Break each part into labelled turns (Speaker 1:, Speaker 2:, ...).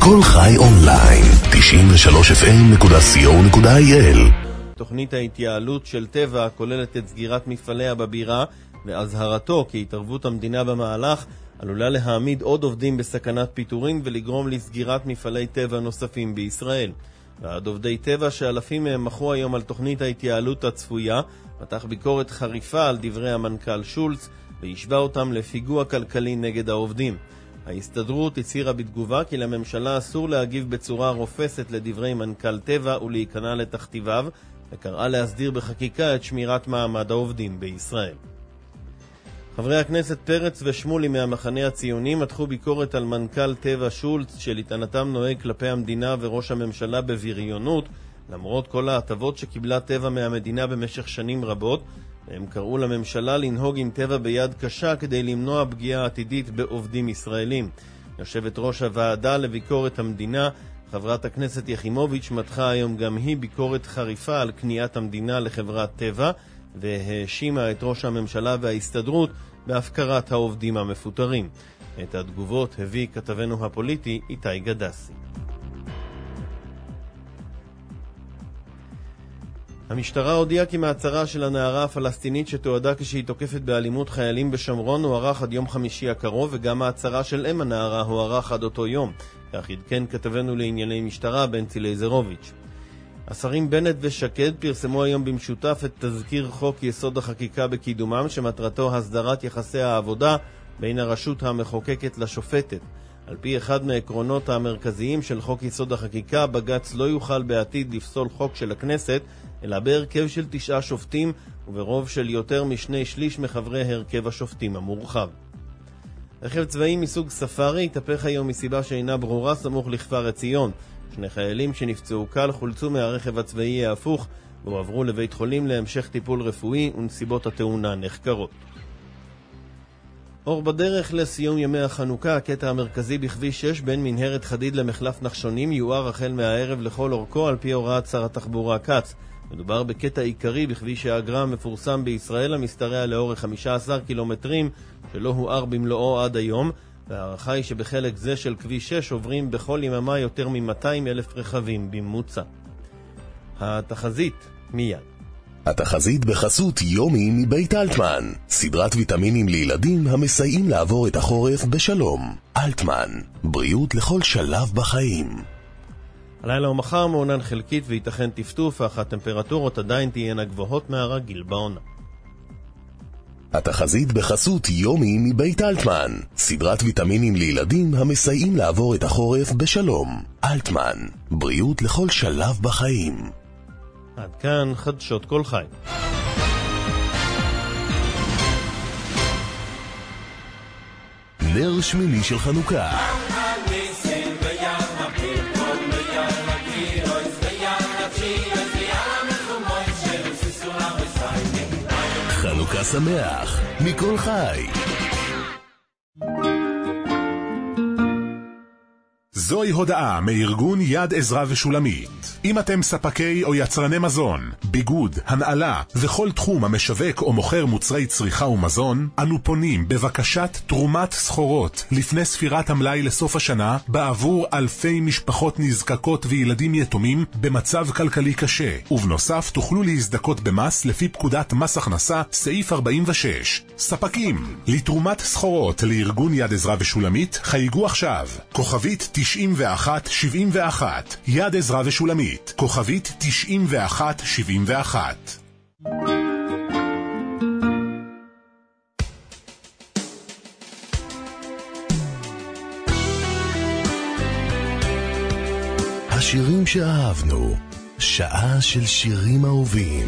Speaker 1: כל חי אונליין, 93fm.co.il.
Speaker 2: תוכנית ההתייעלות של טבע כוללת את סגירת מפעליה בבירה, והזהרתו כי התערבות המדינה במהלך עלולה להעמיד עוד עובדים בסכנת פיטורים ולגרום לסגירת מפעלי טבע נוספים בישראל. ועד עובדי טבע שאלפים מהם מחו היום על תוכנית ההתייעלות הצפויה, פתח ביקורת חריפה על דברי המנכ"ל שולץ והשווה אותם לפיגוע כלכלי נגד העובדים. ההסתדרות הצהירה בתגובה כי לממשלה אסור להגיב בצורה רופסת לדברי מנכ"ל טבע ולהיכנע לתכתיביו, וקראה להסדיר בחקיקה את שמירת מעמד העובדים בישראל. חברי הכנסת פרץ ושמולי מהמחנה הציוני מתחו ביקורת על מנכ"ל טבע שולץ שלטענתם נוהג כלפי המדינה וראש הממשלה בבריונות, למרות כל ההטבות שקיבלה טבע מהמדינה במשך שנים רבות, והם קראו לממשלה לנהוג עם טבע ביד קשה כדי למנוע פגיעה עתידית בעובדים ישראלים. יושבת ראש הוועדה לביקורת המדינה, חברת הכנסת יחימוביץ', מתחה היום גם היא ביקורת חריפה על קניית המדינה לחברת טבע, והאשימה את ראש הממשלה וההסתדרות בהפקרת העובדים המפוטרים. את התגובות הביא כתבנו הפוליטי איתי גדסי. המשטרה הודיעה כי מעצרה של הנערה הפלסטינית שתועדה כשהיא תוקפת באלימות חיילים בשומרון הוארך עד יום חמישי הקרוב, וגם מעצרה של אם הנערה הוארך עד אותו יום. כך עדכן כתבנו לענייני משטרה בנצי לייזרוביץ'. השרים בנט ושקד פרסמו היום במשותף את תזכיר חוק יסוד החקיקה בקידומם, שמטרתו הסדרת יחסי העבודה בין הרשות המחוקקת לשופטת. על פי אחד מהעקרונות המרכזיים של חוק יסוד החקיקה, בג"ץ לא יוכל בעתיד לפסול חוק של הכנסת, אלא בהרכב של 9 שופטים וברוב של יותר מ2/3 מחברי הרכב השופטים המורחב. רכב צבאי מסוג ספארי התהפך היום מסיבה שאינה ברורה סמוך לכפר עציון. 2 חיילים שנפצעו קל חולצו מהרכב הצבאי ההפוך והועברו לבית חולים להמשך טיפול רפואי, ונסיבות התאונה נחקרות. אור בדרך לסיום ימי החנוכה. הקטע המרכזי בכביש 6 בין מנהרת חדיד למחלף נחשונים יואר החל מהערב לכל אורכו על פי הוראת שר התחבורה כץ. מדובר בקטע עיקרי בכביש האגרה המפורסם בישראל, המשתרע לאורך 15 קילומטרים שלא הואר במלואו עד היום, והערכה היא שבחלק זה של כביש 6 עוברים בכל יממה יותר מ-200,000 רכבים בממוצע. התחזית מיד.
Speaker 1: התחזית בחסות יומי מבית אלטמן, סדרת ויטמינים לילדים המסייעים לעבור את החורף בשלום. אלטמן, בריאות לכל שלב בחיים.
Speaker 2: הלילה ומחר מעונן חלקית וייתכן טפטוף, אך הטמפרטורות עדיין תהיינה גבוהות מהרגיל בעונה.
Speaker 1: התחזית בחסות יומי מבית אלטמן, סדרת ויטמינים לילדים המסייעים לעבור את החורף בשלום. אלטמן, בריאות לכל שלב בחיים.
Speaker 2: עד כאן חדשות כל חי.
Speaker 1: נר שמיני של חנוכה. חנוכה שמח מכל חי.
Speaker 3: זוהי הודעה מארגון יד עזרא ושולמית. אם אתם ספקי או יצרני מזון, ביגוד, הנעלה וכל תחום המשווק או מוכר מוצרי צריכה ומזון, אנו פונים בבקשת תרומת סחורות לפני ספירת המלאי לסוף השנה בעבור אלפי משפחות נזקקות וילדים יתומים במצב כלכלי קשה. ובנוסף תוכלו להזדכות במס לפי פקודת מס הכנסה סעיף 46. ספקים לתרומת סחורות לארגון יד עזרא ושולמית חייגו עכשיו כוכבית 9171 יד עזרא ושולמית כוכבית 9171.
Speaker 1: השירים שאהבנו, שעה של שירים אהובים.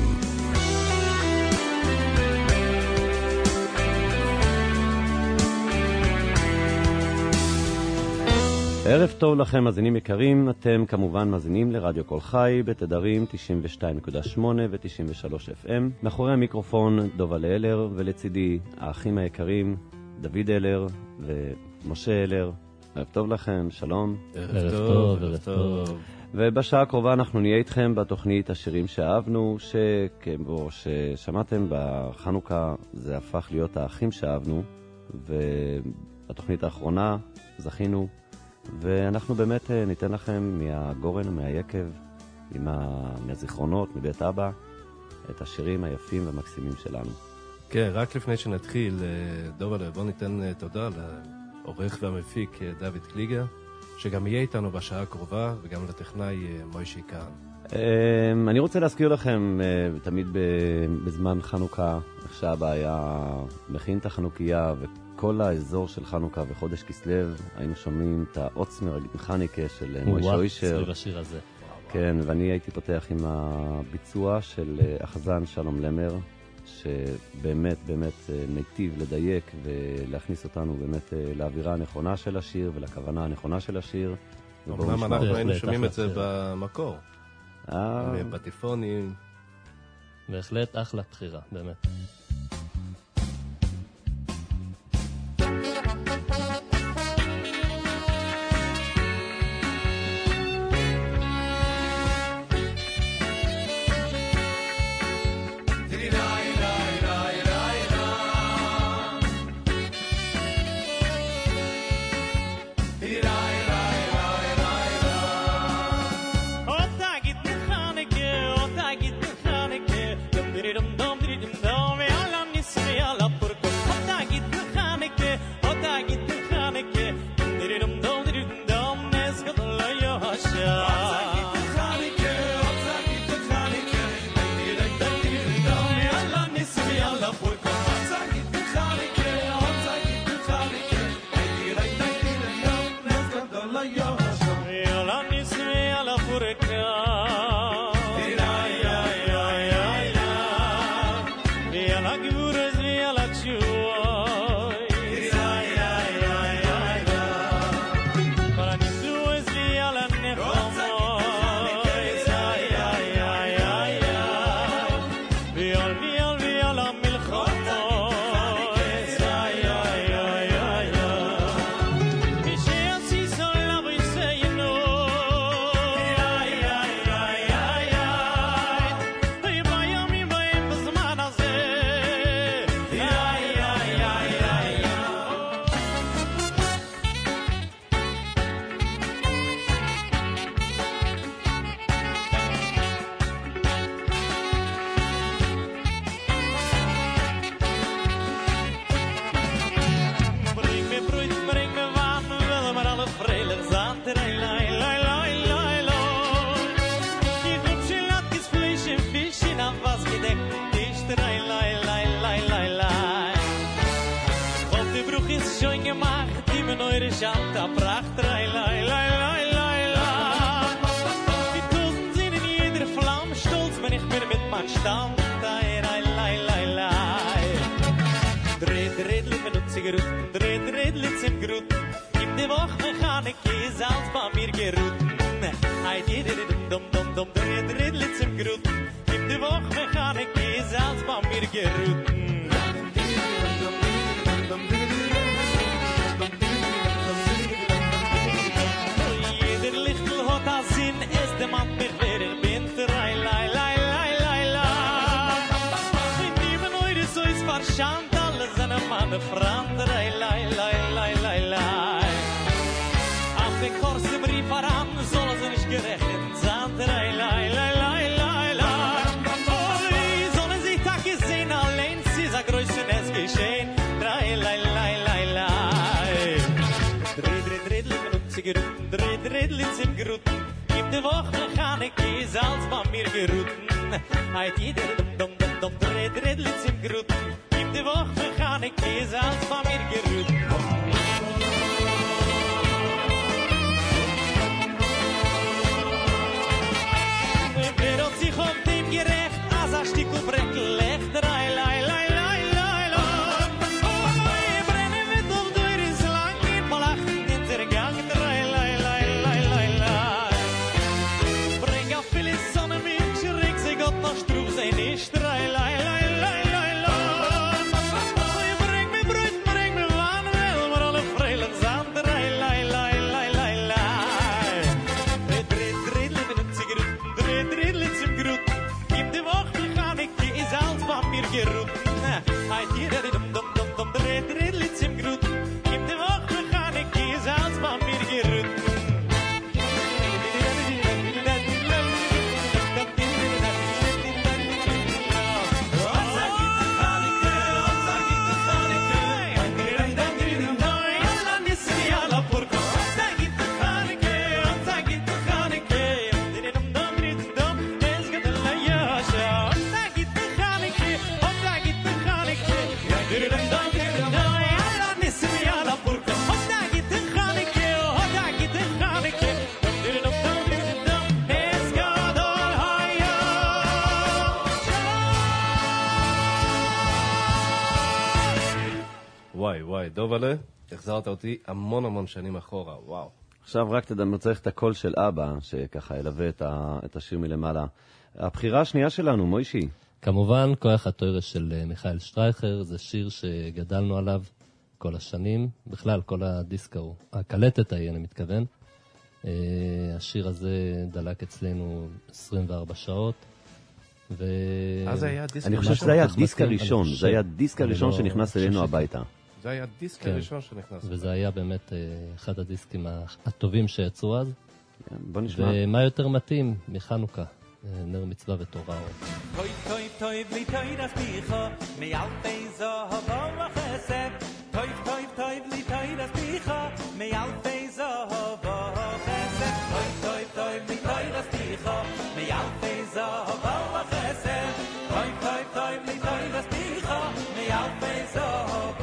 Speaker 4: ערב טוב לכם מאזינים יקרים, אתם כמובן מאזינים לרדיו כל חי בתדרים 92.8 ו-93 FM. מאחורי המיקרופון דובל אלר, ולצידי האחים היקרים דוד אלר ומשה אלר. ערב טוב לכם, שלום.
Speaker 5: ערב טוב, ערב טוב.
Speaker 4: ובשעה הקרובה אנחנו נהיה איתכם בתוכנית השירים שאהבנו, שכמו ששמעתם בחנוכה זה הפך להיות האחים שאהבנו, ובתוכנית האחרונה זכינו ואנחנו באמת ניתן לכם מהגורן ומהיקב, מהזיכרונות, מבית אבא, את השירים היפים והמקסימים שלנו.
Speaker 5: כן, רק לפני שנתחיל, דובל, בוא ניתן תודה לעורך והמפיק דוד קליגר, שגם יהיה איתנו בשעה הקרובה, וגם לטכנאי מוישי כהן.
Speaker 4: אני רוצה להזכיר לכם, תמיד בזמן חנוכה, עכשיו היה מכין את החנוכיה, וכל האזור של חנוכה וחודש כסלב, היינו שומעים את העוצמר חניקה של מוישי אוישר.
Speaker 6: סביב השיר הזה.
Speaker 4: כן, ואני הייתי פותח עם הביצוע של החזן שלום למר, שבאמת באמת מיטיב לדייק ולהכניס אותנו באמת לאווירה הנכונה של השיר ולכוונה הנכונה של השיר.
Speaker 5: אמנם אנחנו היינו שומעים את זה במקור. בטיפונים.
Speaker 6: בהחלט אחלה בחירה, באמת.
Speaker 5: וואי, דובלה, החזרת אותי המון שנים אחורה, וואו.
Speaker 4: עכשיו רק צריך את הקול של אבא, שככה ילווה את השיר מלמעלה. הבחירה השנייה שלנו, מוישי.
Speaker 6: כמובן, כוח התוירס של מיכאל שטרייכר, זה שיר שגדלנו עליו כל השנים, בכלל, כל הדיסקו, הקלטת ההיא, אני מתכוון. השיר הזה דלק אצלנו 24 שעות.
Speaker 5: אז היה דיסק
Speaker 4: אני חושב שזה היה הדיסק הראשון, זה היה הדיסק הראשון שנכנס אלינו הביתה.
Speaker 5: זה היה הדיסק הראשון שנכנס.
Speaker 6: וזה היה באמת אחד הדיסקים הטובים שיצאו אז.
Speaker 4: בוא נשמע.
Speaker 6: ומה יותר מתאים מחנוכה, נר מצווה ותורה.
Speaker 7: טוב, טוב, טוב, לי טוב דספיך, מאלפי זהב וחסד. טוב, טוב, טוב, לי טוב דספיך, מאלפי זהב וחסד. טוב, טוב, טוב, לי טוב דספיך, מאלפי זהב וחסד. טוב, טוב, טוב, לי טוב דספיך, מאלפי זהב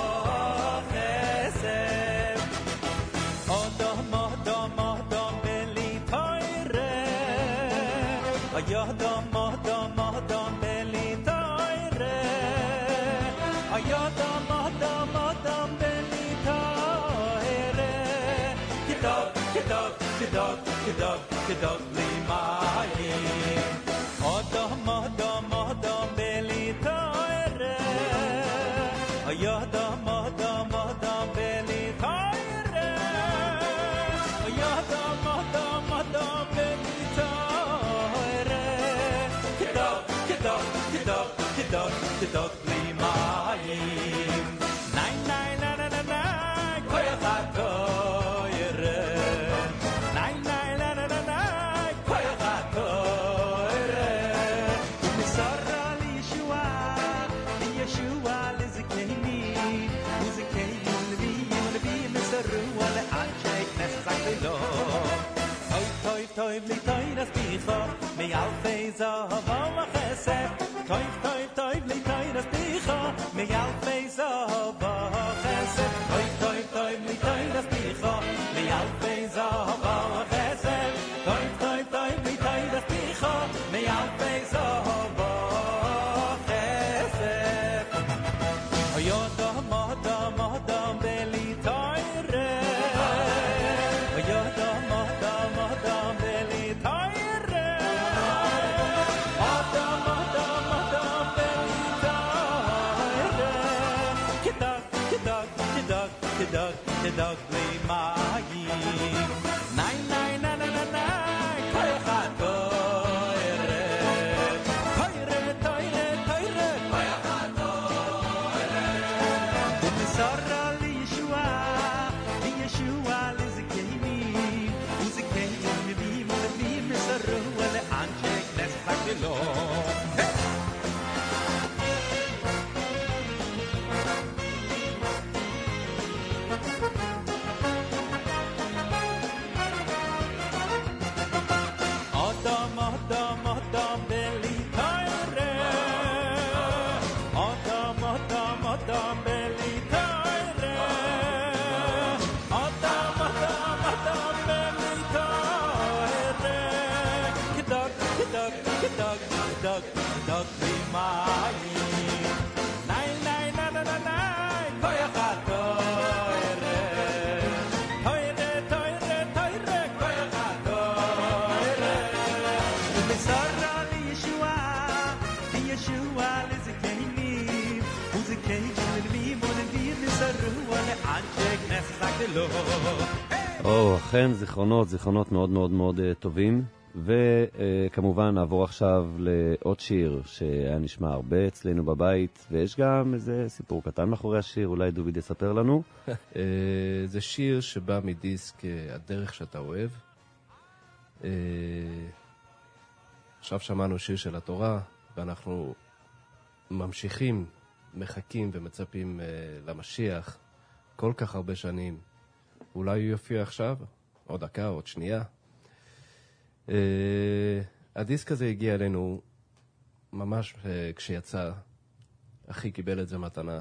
Speaker 7: וחסד. אדם, אדם, אדם, בלי תוירה. Ayadam, Adam, Adam, Beli Taire. Ayadam, Adam, Adam, Beli Taire. Kidog, kidog, kidog, kidog, kidog, Limayim. Adam, Adam, Adam, Beli Taire. Ayadam, Adam, Adam, Beli Taire. Ayadam, Adam, Adam, Beli Taire. Kidog li mayim. Nein, nein, nein, nein, nein, nein, koyach hatoyre. Nein, nein, nein, nein, nein, nein, koyach hatoyre. Umisara li Yeshua, li Yeshua li zikeni, uzikeni levi misaru ale anchek nesak lo. Toy, toy, toy, li toy das bicha, mi alfei zahav v'chesed. Toy, toy, toy, li toy das bicha, mi alfei zahav v'chesed. Toy, toy, toy, li toy das bicha, mi alfei zahav v'chesed. Toy, toy, toy, li toy das bicha, mi alfei zahav v'chesed. Ayodam, Adam, Adam, beli toyre. Ayodam, Adam, Adam, beli toyre. Adam, Adam, Adam, beli toyre. Kidog, kidog, kidog, kidog, kidog, li mayim. Nein, nein, nein, nein, nein, nein, koyach hatoyre. Toyre, toyre, toyre, koyach hatoyre. Umisara li Yeshua, li Yeshua li zikeni, uzikeni levi misaru ale anchek nesak lo. Adam, Adam, Adam, beli toyre. Adam, Adam, Adam, beli toyre. Adam, Adam, Adam, beli toyre. Kidog, kidog, kidog, kidog, kidog, li mayim. Nein, nein, nein, nein, nein, nein, koyach hatoyre. Toyre, toyre, toyre, koyach hatoyre. Umisara li Yeshua, li Yeshua li zikeni, uzikeni levi misaru ale anchek nesak lo.
Speaker 4: אכן זיכרונות מאוד מאוד מאוד טובים. וכמובן נעבור עכשיו לעוד שיר שהיה נשמע הרבה אצלנו בבית, ויש גם איזה סיפור קטן מאחורי השיר, אולי דוד יספר לנו.
Speaker 5: זה שיר שבא מדיסק הדרך שאתה אוהב. עכשיו שמענו שיר של התורה, ואנחנו ממשיכים, מחכים ומצפים למשיח כל כך הרבה שנים. אולי הוא יופיע עכשיו, עוד דקה, עוד שנייה. הדיסק הזה הגיע אלינו ממש כשיצא, אחי קיבל את זה מתנה,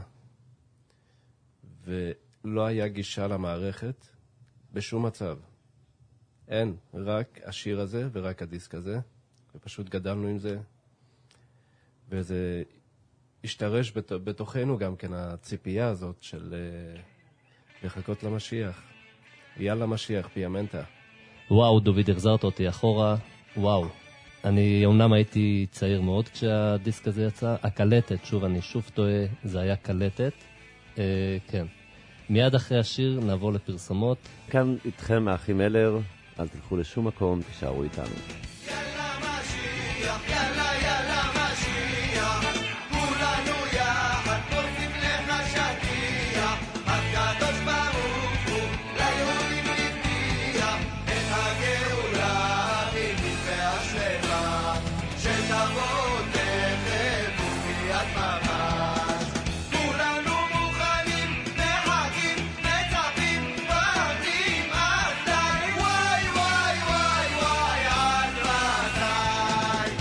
Speaker 5: ולא היה גישה למערכת בשום מצב. אין, רק השיר הזה ורק הדיסק הזה, ופשוט גדלנו עם זה, וזה השתרש בתוכנו גם כן הציפייה הזאת של לחכות למשיח. יאללה משיח, פיאמנטה.
Speaker 6: וואו, דוד, החזרת אותי אחורה. וואו. אני אומנם הייתי צעיר מאוד כשהדיסק הזה יצא. הקלטת, שוב, אני שוב טועה, זה היה קלטת. כן. מיד אחרי השיר נעבור לפרסומות.
Speaker 4: כאן איתכם האחים אלר, אל תלכו לשום מקום, תישארו איתנו.
Speaker 7: יאללה משיח, יאללה יאללה משיח, כולנו יחד פורסים לך שטיח, הקדוש ברוך הוא ליהודים הבטיח את הגאולה האמיתית והשלמה, שתבוא תכף ומיד ממש. כולנו מוכנים, מחכים, מצפים, פחדים, עד די, וואי וואי וואי וואי, עד מתי?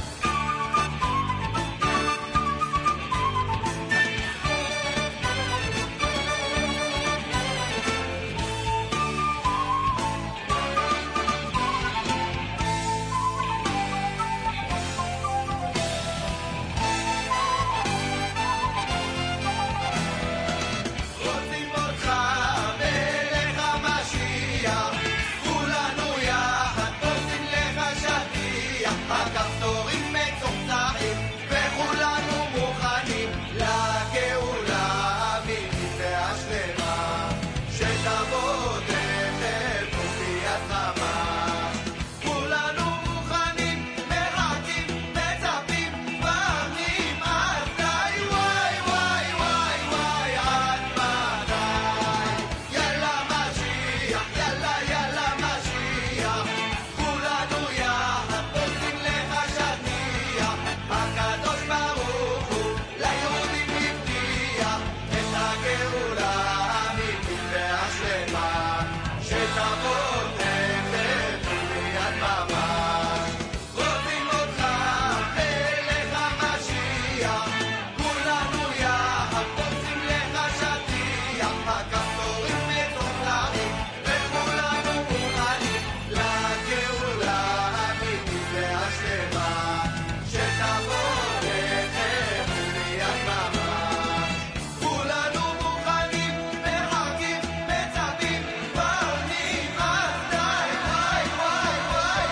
Speaker 7: רוצים אותך מלך המשיח, כולנו יחד פורסים לך שטיח, הכפתורים מצוחצחים וכולנו מוכנים לגאולה האמיתית והשלמה, שתבוא תכף ומיד ממש. כולנו מוכנים, מחכים, מצפים, פחדים, עד די, וואי וואי וואי וואי, עד מתי? יאללה משיח, יאללה יאללה משיח, כולנו יחד פורסים לך שטיח, הקדוש ברוך הוא ליהודים הבטיח את הגאולה האמיתית והשלמה, שתבוא תכף ומיד ממש. רוצים אותך מלך המשיח, כולנו יחד פורסים לך שטיח, הכפתורים מצוחצחים וכולנו מוכנים לגאולה האמיתית והשלמה, שתבוא תכף ומיד ממש. כולנו מוכנים, מחכים, מצפים, פחדים, עד די, וואי וואי וואי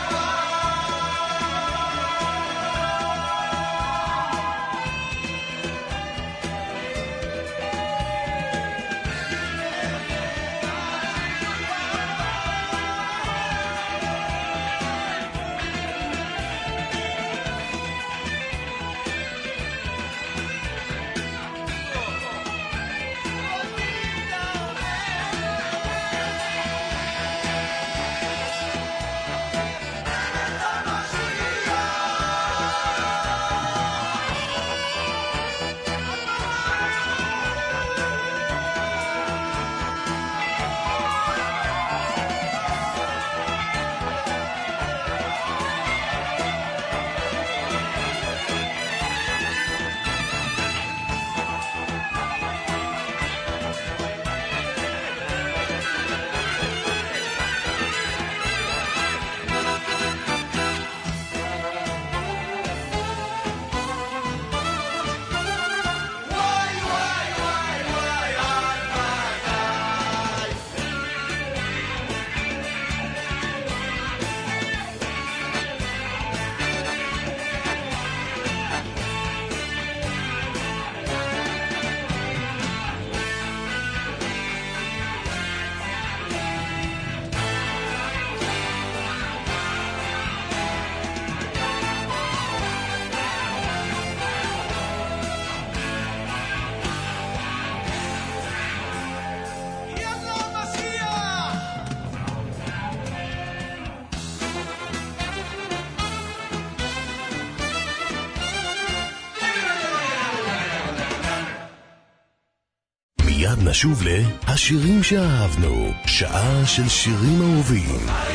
Speaker 1: מיד נשוב להשירים שאהבנו, שעה של שירים אהובים.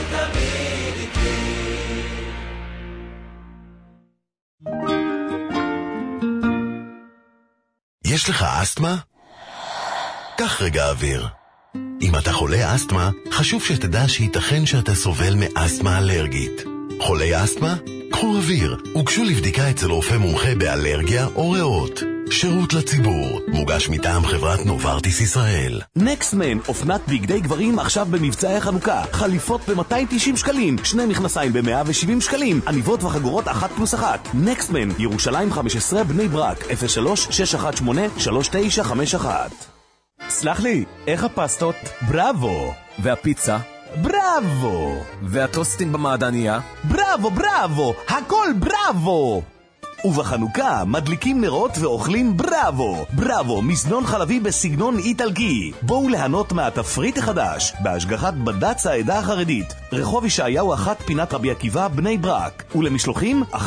Speaker 1: יש לך אסתמה? קח רגע אוויר. אם אתה חולה אסתמה, חשוב שתדע שייתכן שאתה סובל מאסתמה אלרגית. חולי אסתמה? קחו אוויר, וגשו לבדיקה אצל רופא מומחה באלרגיה או ריאות. שירות לציבור, מוגש מטעם חברת נוברטיס ישראל.
Speaker 8: נקסמן, אופנת בגדי גברים עכשיו במבצעי חנוכה. חליפות ב-290 שקלים, שני מכנסיים ב-170 שקלים, עניבות וחגורות 1+1. נקסמן, ירושלים 15, בני ברק, 03-618-3951.
Speaker 9: סלח לי, איך הפסטות? בראבו. והפיצה? בראבו. והטוסטים במעדניה?
Speaker 8: בראבו, בראבו, הכל בראבו. ובחנוכה מדליקים נרות ואוכלים בראבו. בראבו, מזנון חלבי בסגנון איטלקי. בואו ליהנות מהתפריט החדש, בהשגחת בד"ץ העדה החרדית. רחוב ישעיהו 1, פינת רבי עקיבא, בני ברק. ולמשלוחים 1-700-50-20-43.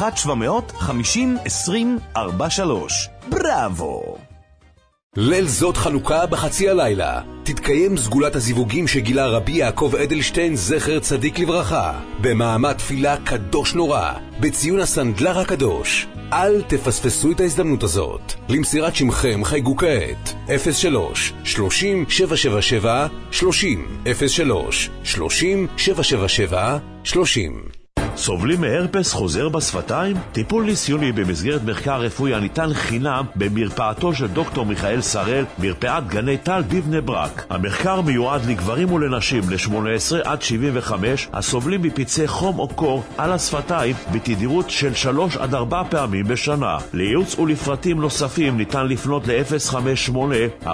Speaker 8: בראבו.
Speaker 10: ליל זאת חנוכה בחצי הלילה תתקיים סגולת הזיווגים שגילה רבי יעקב אדלשטיין זכר צדיק לברכה במעמד תפילה קדוש נורא בציון הסנדלר הקדוש. אל תפספסו את ההזדמנות הזאת. למסירת שמכם חייגו כעת 03-30-777-30 03-30-777-30.
Speaker 11: סובלים מהרפס חוזר בשפתיים? טיפול ניסיוני במסגרת מחקר רפואי הניתן חינם במרפאתו של דוקטור מיכאל שראל, מרפאת גני טל בבני ברק. המחקר מיועד לגברים ולנשים ל-18 עד 75 הסובלים מפצעי חום או קור על השפתיים בתדירות של 3 עד 4 פעמים בשנה. לייעוץ ולפרטים נוספים ניתן לפנות ל-058-4289-279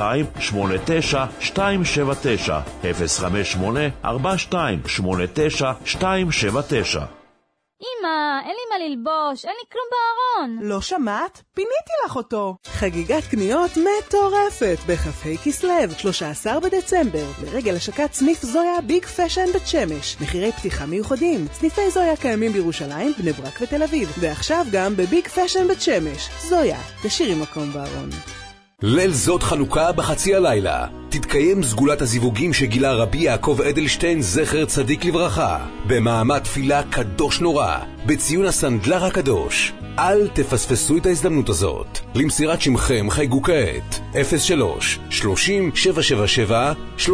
Speaker 11: 058-4289-279.
Speaker 12: אמא, אין לי מה ללבוש, אין לי כלום בארון.
Speaker 13: לא שמעת? פיניתי לך אותו. חגיגת קניות מטורפת בחפי כסלב, 13 בדצמבר, לרגל השקת סניף זויה ביג פשן בת שמש. מחירי פתיחה מיוחדים. סניפי זויה קיימים בירושלים, בני ברק ותל אביב, ועכשיו גם בביג פשן בת שמש. זויה, תשאירי מקום בארון.
Speaker 10: ליל זאת חנוכה בחצי הלילה תתקיים סגולת הזיווגים שגילה רבי יעקב אדלשטיין זכר צדיק לברכה במעמד תפילה קדוש נורא בציון הסנדלר הקדוש. אל תפספסו את ההזדמנות הזאת. למסירת שמכם חייגו כעת 03-30-777-30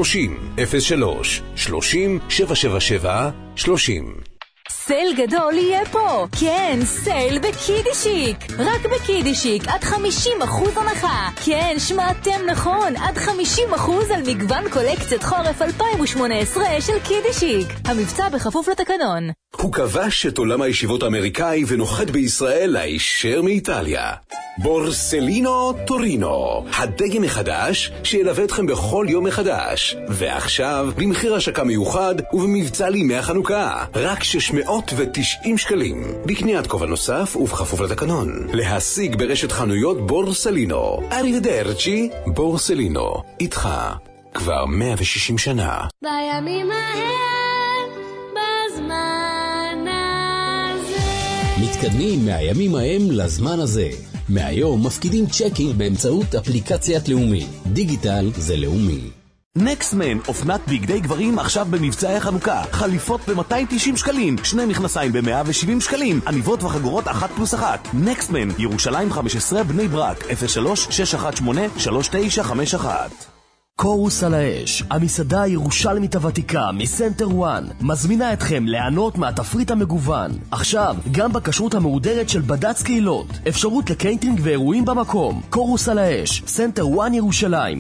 Speaker 10: 03-30-777-30.
Speaker 12: סייל גדול יהיה פה. כן, סייל בקידישיק. רק בקידישיק עד 50% הנחה. כן, שמעתם נכון, עד 50% על מגוון קולקציית חורף 2018 של קידישיק. המבצע בכפוף לתקנון.
Speaker 10: הוא כבש את עולם הישיבות האמריקאי ונוחת בישראל הישר מאיטליה. בורסלינו טורינו, הדגם החדש שילווה אתכם בכל יום מחדש. ועכשיו במחיר השקה מיוחד ובמבצע לימי החנוכה רק 690 שקלים בקניית כובע נוסף ובכפוף לתקנון. להשיג ברשת חנויות בורסלינו. אריבדרצ'י. בורסלינו, איתך כבר 160 שנה.
Speaker 12: בימים ההם, בזמן הזה.
Speaker 14: מתקדמים מהימים ההם לזמן הזה. מהיום מפקידים צ'קים באמצעות אפליקציית לאומי. דיגיטל זה לאומי.
Speaker 8: נקסמן, אופנת בגדי גברים עכשיו במבצעי חנוכה. חליפות ב-290 שקלים, שני מכנסיים ב-170 שקלים, עניבות וחגורות 1+1. נקסמן, ירושלים 15, בני ברק, 03-618-3951.
Speaker 15: קורוס על האש, המסעדה הירושלמית הוותיקה מסנטר וואן, מזמינה אתכם ליהנות מהתפריט המגוון. עכשיו, גם בכשרות המהודרת של בד"ץ קהילות, אפשרות לקיינטרינג ואירועים במקום. קורוס על האש, סנטר וואן ירושלים,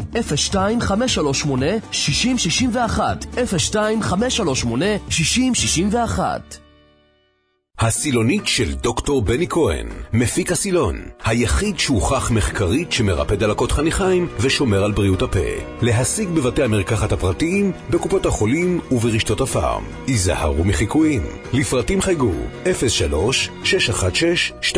Speaker 15: 02-538-6061, 02-538-6061.
Speaker 10: הסילונית של דוקטור בני כהן, מפיק הסילון, היחיד שהוכח מחקרית שמרפא דלקות חניכיים ושומר על בריאות הפה. להשיג בבתי המרקחת הפרטיים, בקופות החולים וברשתות הפארם. היזהרו מחיקויים. לפרטים חייגו 03-616-2299.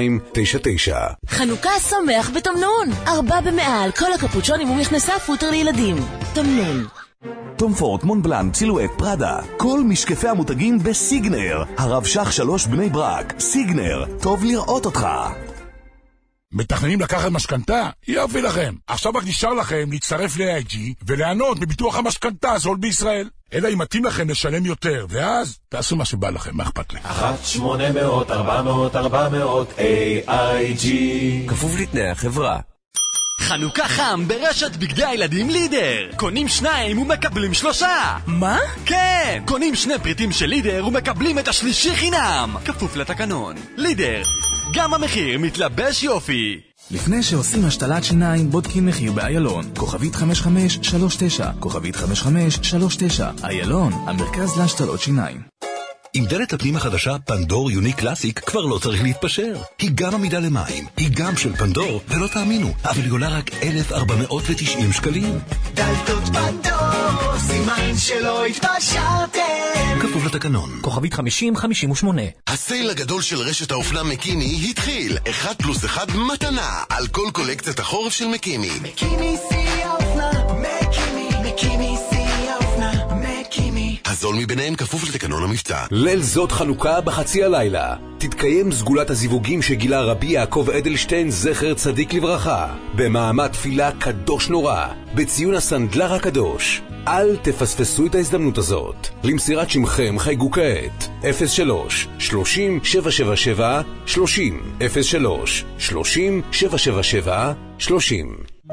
Speaker 16: חנוכה שמח בתמנון, 4 במעל, כל הקפוצ'ונים ומכנסי הפוטר לילדים. תמנון.
Speaker 8: טום פורט, מונבלן, צילואט, פרדה, כל משקפי המותגים בסיגנר. הרב שח 3 בני ברק. סיגנר, טוב לראות אותך.
Speaker 17: מתכננים לקחת משכנתה? יופי לכם. עכשיו רק נשאר לכם להצטרף ל-AIG וליהנות מביטוח המשכנתה הזול בישראל. אלא אם מתאים לכם לשלם יותר, ואז תעשו מה שבא לכם, מה אכפת לי?
Speaker 7: 1-800-400-400 AIG.
Speaker 15: כפוף לתנאי החברה. חנוכה חם ברשת בגדי הילדים לידר. קונים 2 ומקבלים 3. מה? כן! קונים 2 פריטים של לידר ומקבלים את השלישי חינם. כפוף לתקנון. לידר, גם המחיר מתלבש יופי.
Speaker 18: לפני שעושים השתלת שיניים, בודקים מחיר באיילון. כוכבית 5539, כוכבית 5539. איילון, המרכז להשתלות שיניים.
Speaker 1: עם דלת הפנים החדשה פנדור יוניק קלאסיק כבר לא צריך להתפשר. היא גם עמידה למים, היא גם של פנדור, ולא תאמינו, אבל היא עולה רק 1,490 שקלים.
Speaker 19: דלתות פנדור, סימן שלא התפשרתם.
Speaker 1: כפוף לתקנון.
Speaker 20: כוכבית 5058.
Speaker 1: הסייל הגדול של רשת האופנה מקימי התחיל. 1+1 מתנה על כל קולקציית החורף של מקימי.
Speaker 19: מקימי שיא האופנה, מקימי שיא האופנה, מקימי.
Speaker 1: הזול מביניהם כפוף לתקנון המבצע.
Speaker 10: ליל זאת חנוכה בחצי הלילה תתקיים סגולת הזיווגים שגילה רבי יעקב אדלשטיין זכר צדיק לברכה במעמד תפילה קדוש נורא בציון הסנדלר הקדוש. אל תפספסו את ההזדמנות הזאת. למסירת שמכם חייגו כעת 03 30 777 30 03 30 777 30.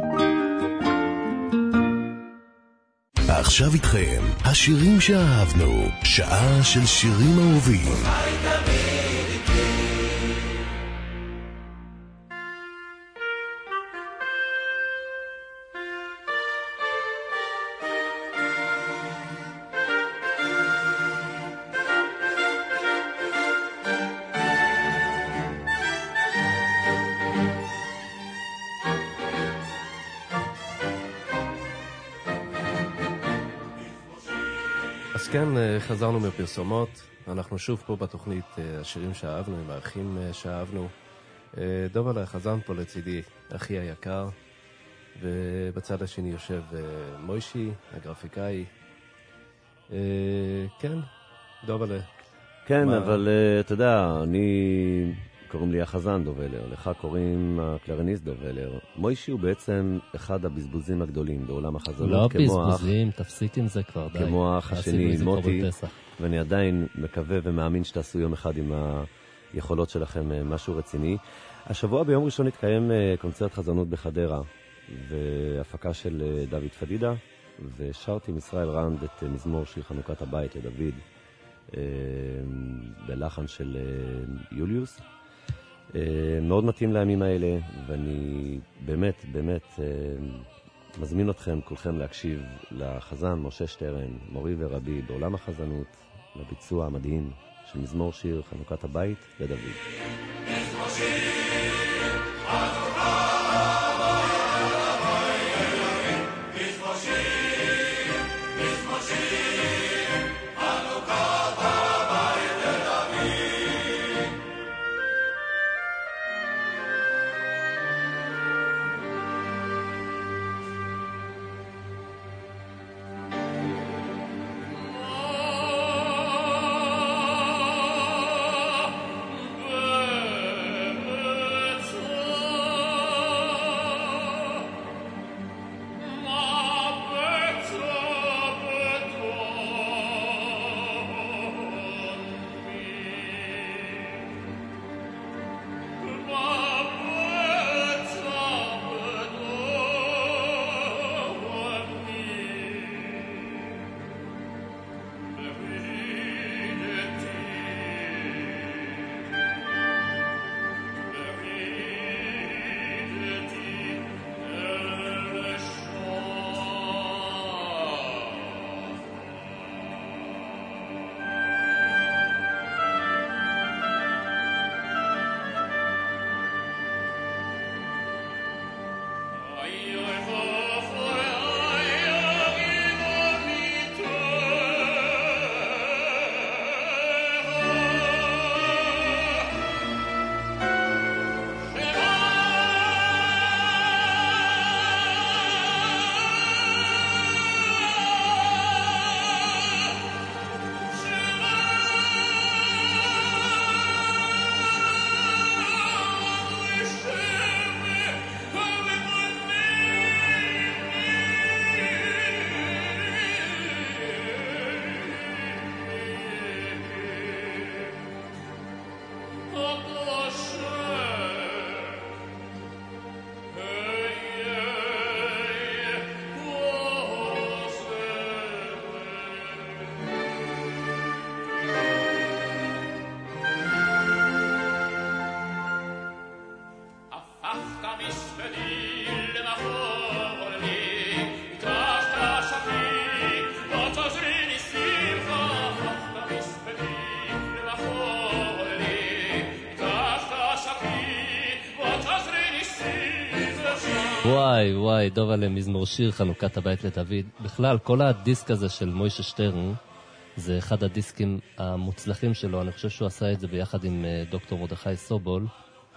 Speaker 1: עכשיו איתכם, השירים שאהבנו, שעה של שירים אהובים.
Speaker 5: אז כן, חזרנו מפרסומות, אנחנו שוב פה בתוכנית השירים שאהבנו, עם האחים שאהבנו. דובל חזן פה לצידי, אחי היקר, ובצד השני יושב מוישי, הגרפיקאי. כן, דובל.
Speaker 4: כן, אבל אתה יודע, קוראים לי החזן דובלר, לך קוראים הקלרניסט דובלר. מוישי הוא בעצם אחד הבזבוזים הגדולים בעולם החזנות.
Speaker 6: לא בזבוזים, תפסיק עם זה כבר, די.
Speaker 4: כמו האח השני, מוטי, ואני עדיין מקווה ומאמין שתעשו יום אחד עם היכולות שלכם משהו רציני. השבוע ביום ראשון התקיים קונצרט חזנות בחדרה, והפקה של דוד פדידה, ושרתי עם ישראל רנד את מזמור של חנוכת הבית לדוד, בלחן של יוליוס. מאוד מתאים לימים האלה, ואני באמת מזמין אתכם כולכם להקשיב לחזן משה שטרן, מורי ורבי בעולם החזנות, לביצוע המדהים של מזמור שיר חנוכת הבית לדוד. מזמור שיר
Speaker 6: וואי, דובלה, מזמור שיר חנוכת הבית לדוד. בכלל, כל הדיסק הזה של מוישה שטרן, זה אחד הדיסקים המוצלחים שלו. אני חושב שהוא עשה את זה ביחד עם דוקטור מרדכי סובול.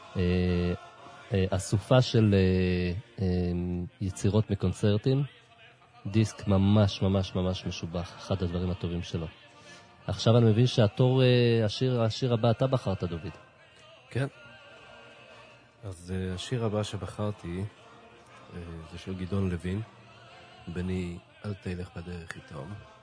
Speaker 6: אסופה של יצירות מקונצרטים. דיסק ממש ממש ממש משובח, אחד הדברים הטובים שלו. עכשיו אני מבין שהתור, השיר הבא אתה בחרת, דוד.
Speaker 5: כן. אז השיר הבא שבחרתי זה של גדעון לוין, בני אל תלך בדרך איתו.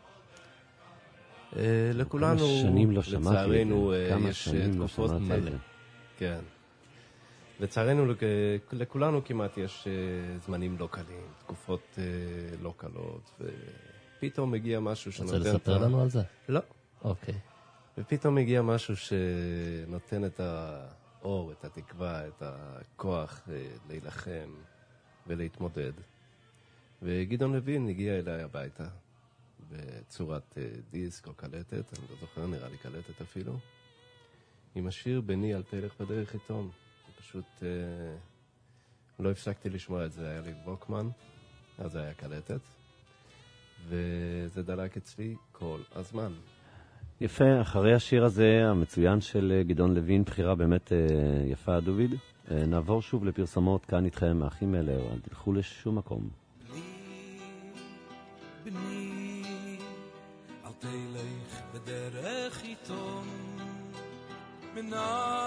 Speaker 5: לכולנו, לצערנו, יש תקופות מלא. כן. לצערנו, לכולנו כמעט יש זמנים לא קלים, תקופות לא קלות, ופתאום מגיע משהו שנותן...
Speaker 6: רוצה לספר לנו על זה?
Speaker 5: לא.
Speaker 6: אוקיי.
Speaker 5: ופתאום מגיע משהו שנותן את האור, את התקווה, את הכוח להילחם ולהתמודד. וגדעון לוין הגיע אליי הביתה בצורת דיסק או קלטת, אני לא זוכר, נראה לי קלטת אפילו, עם השיר בני אל תלך בדרך איתו. פשוט לא הפסקתי לשמוע את זה, היה לי ווקמן, אז זה היה קלטת, וזה דלק אצלי כל הזמן.
Speaker 4: יפה, אחרי השיר הזה, המצוין של גדעון לוין, בחירה באמת יפה, דוד. נעבור שוב לפרסמות, כאן איתכם, האחים מלר, אל תלכו לשום מקום.
Speaker 19: בני, אל תלך בדרך איתו, מנה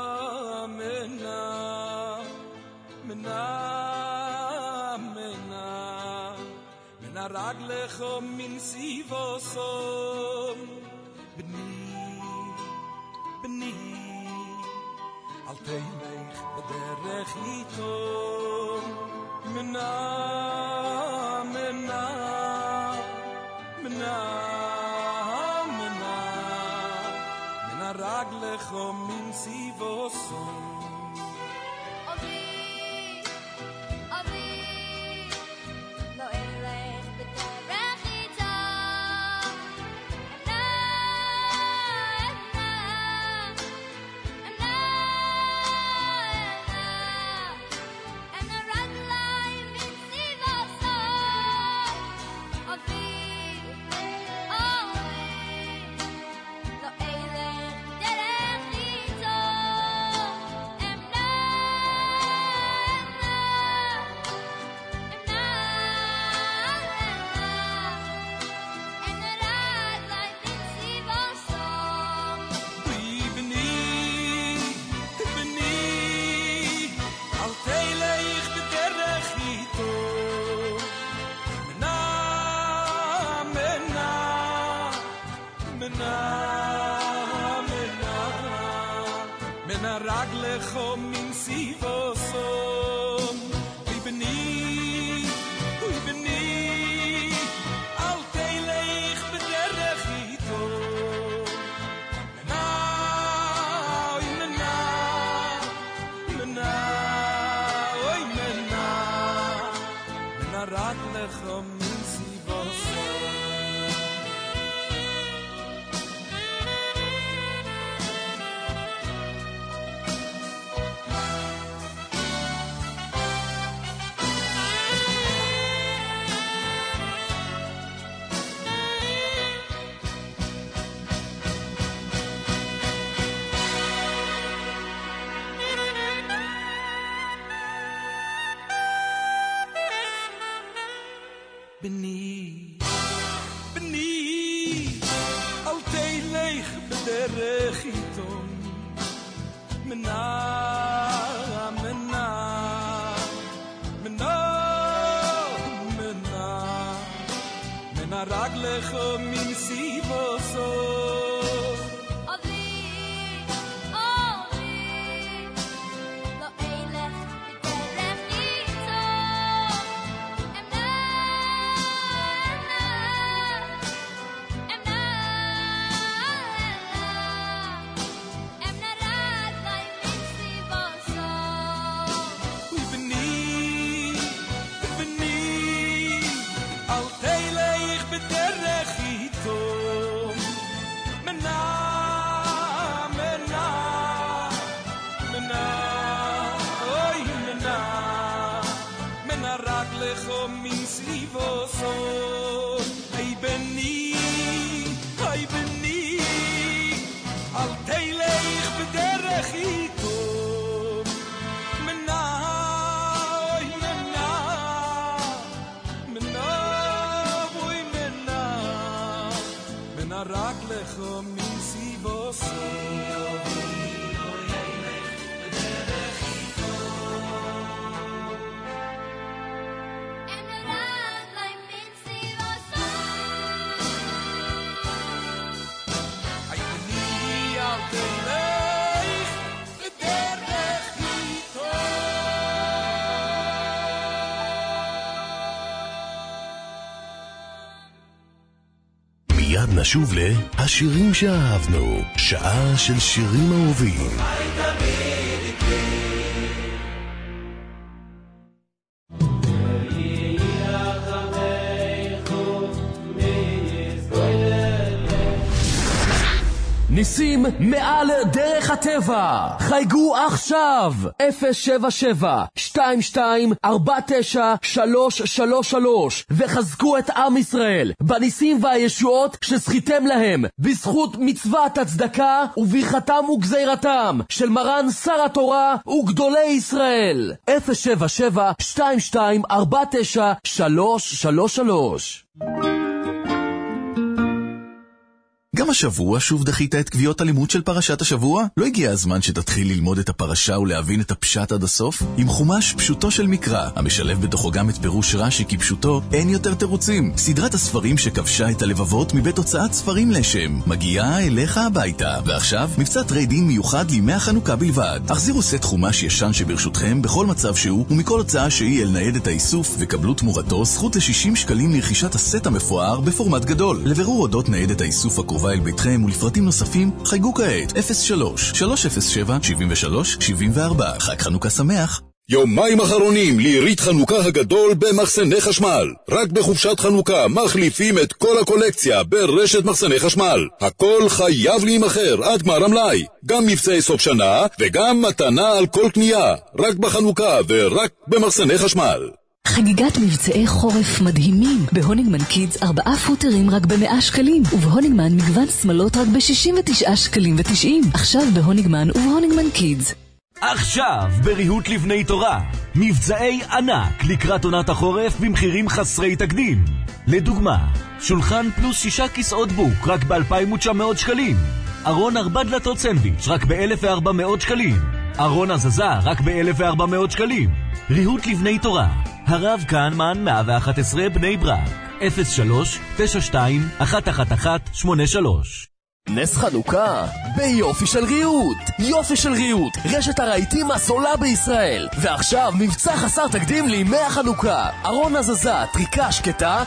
Speaker 19: רגלך מן סיבוסום. בני, אל תלך בדרך איתו, מנה רגלך מן סיבוסום. אל תלך בדרך איתו מנע רק לך מסיבו
Speaker 1: מיד נשוב להשירים שאהבנו, שעה של שירים אהובים.
Speaker 15: ניסים מעל דרך הטבע. חייגו עכשיו 077-2249-333 וחזקו את עם ישראל בניסים והישועות שזכיתם להם בזכות מצוות הצדקה וברכתם וגזירתם של מרן שר התורה וגדולי ישראל. 077-2249-333.
Speaker 21: גם השבוע שוב דחית את קביעות הלימוד של פרשת השבוע? לא הגיע הזמן שתתחיל ללמוד את הפרשה ולהבין את הפשט עד הסוף? עם חומש פשוטו של מקרא, המשלב בתוכו גם את פירוש רש"י כפשוטו, אין יותר תירוצים. סדרת הספרים שכבשה את הלבבות מבית הוצאת ספרים לשם, מגיעה אליך הביתה. ועכשיו, מבצע טריידין מיוחד לימי החנוכה בלבד. החזירו סט חומש ישן שברשותכם בכל מצב שהוא, ומכל הוצאה שהיא אל ניידת האיסוף, וקבלו תמורתו זכות ל-60 שקלים לרכישת הסט המפואר בפורמט גדול. לבירור אודות ניידת האיסוף הקרובה אל ביתכם ולפרטים נוספים, חייגו כעת 03-307-73-74. חג חנוכה שמח.
Speaker 22: יומיים אחרונים לירית חנוכה הגדול במחסני חשמל. רק בחופשת חנוכה מחליפים את כל הקולקציה ברשת מחסני חשמל. הכל חייב להימחר עד גמר המלאי. גם מבצעי סוף שנה וגם מתנה על כל קנייה. רק בחנוכה ורק במחסני חשמל.
Speaker 12: חגיגת מבצעי חורף מדהימים. בהונינגמן קידס 4 פוטרים רק ב100 שקלים, ובהונינגמן מגוון שמלות רק ב69 שקלים ו90. עכשיו בהונינגמן ובהונינגמן קידס.
Speaker 8: עכשיו בריהוט לבני תורה, מבצעי ענק לקראת עונת החורף במחירים חסרי תקדים. לדוגמה, שולחן פלוס 6 כיסאות בוק רק ב2,900 שקלים, ארון 4 דלתות סנדוויץ' רק ב1,400 שקלים, ארון הזזה רק ב1,400 שקלים. ריהוט לבני תורה, הרב כהנמן 111 בני ברק, 03-92-111-83.
Speaker 15: נס חנוכה ביופי של ריהוט. יופי של ריהוט, רשת הרהיטים הסולה בישראל. ועכשיו מבצע חסר תקדים לימי החנוכה. ארון הזזה טריקה שקטה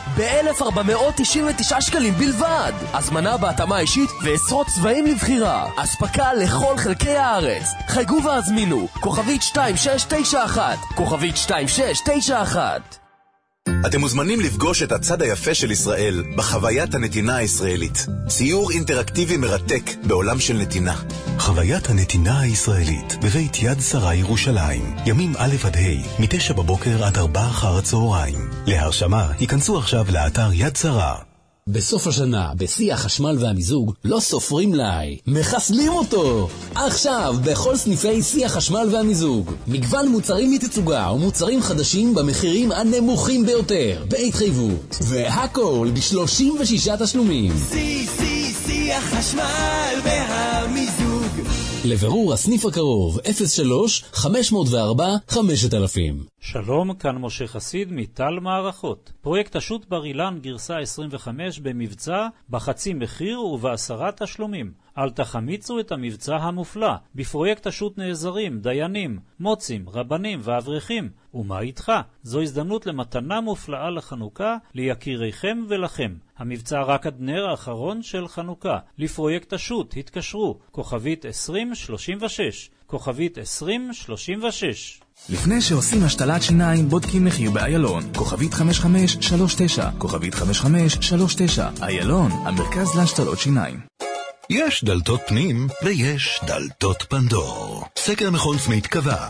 Speaker 15: ב1,499 שקלים בלבד. הזמנה בהתאמה אישית ועשרות צבעים לבחירה. אספקה לכל חלקי הארץ. חייגו והזמינו כוכבית 2691, כוכבית 2691.
Speaker 23: אתם מוזמנים לפגוש את הצד היפה של ישראל בחוויית הנתינה הישראלית. ציור אינטראקטיבי מרתק בעולם של נתינה.
Speaker 1: חוויית הנתינה הישראלית בבית יד שרה ירושלים. ימים א' עד ה' מ-9 בבוקר עד 4 אחר הצהריים. להרשמה היכנסו עכשיו לאתר יד שרה.
Speaker 14: בסוף השנה, בשיא החשמל והמיזוג, לא סופרים לי, מחסלים אותו! עכשיו, בכל סניפי שיא החשמל והמיזוג. מגוון מוצרים מתצוגה ומוצרים חדשים במחירים הנמוכים ביותר, בהתחייבות. והכל ב36 תשלומים.
Speaker 19: שיא החשמל והמיזוג.
Speaker 14: לבירור הסניף הקרוב, 03-504-5000.
Speaker 24: שלום, כאן משה חסיד מטל מערכות. פרויקט השו"ת בר אילן גרסה 25 במבצע, בחצי מחיר וב10 תשלומים. אל תחמיצו את המבצע המופלא. בפרויקט השו"ת נעזרים דיינים, מוצים, רבנים ואברכים. ומה איתך? זו הזדמנות למתנה מופלאה לחנוכה, ליקיריכם ולכם. המבצע רק עד נר האחרון של חנוכה. לפרויקט השו"ת התקשרו, כוכבית 2036, כוכבית 2036.
Speaker 18: לפני שעושים השתלת שיניים, בודקים מחיר באיילון. כוכבית 5539, כוכבית 5539. איילון, המרכז להשתלות שיניים.
Speaker 1: יש דלתות פנים ויש דלתות פנדור. סקר מכון סמית קבע,